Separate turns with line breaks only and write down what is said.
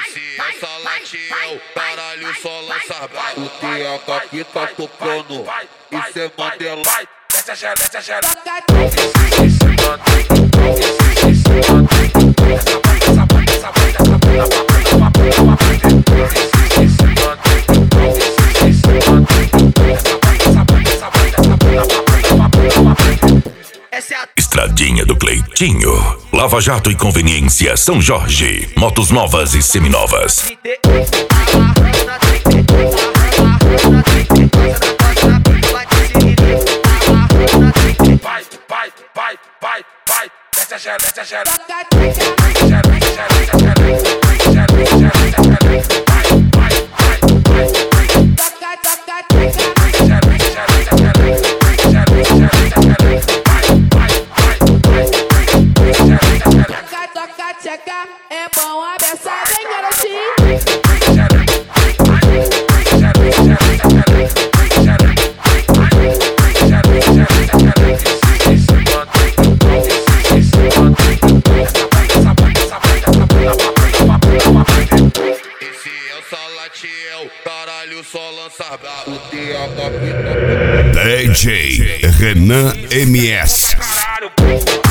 é só latio, caralho, só lança braba. O TH que tá tocando, isso é Mandela.
Desce a xereca.
Estradinha do Cleitinho, Lava Jato e Conveniência São Jorge, motos novas e seminovas.
Vai, desce a xereca.
Toca, tcheca, é bom a beça, vem garotinho.
Esse é só latio, caralho, só lança braba. O TH que tá tocando.
DJ Renan MS.
Caralho.